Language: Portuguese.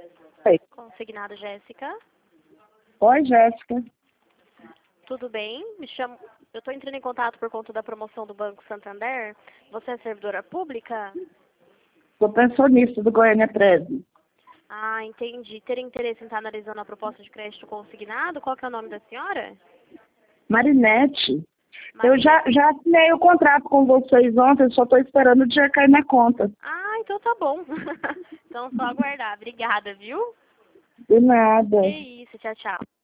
Oi, Consignado, Jéssica. Oi, Jéssica. Tudo bem? Eu estou entrando em contato por conta da promoção do Banco Santander. Você é servidora pública? Sou pensionista do Goiânia 13. Ah, entendi. Ter interesse em estar analisando a proposta de crédito consignado? Qual que é o nome da senhora? Marinete, eu Maria. já assinei o contrato com vocês ontem, só estou esperando o dia cair na conta. Ah, então tá bom. Então só aguardar. Obrigada, viu? De nada. Que isso. Tchau, tchau.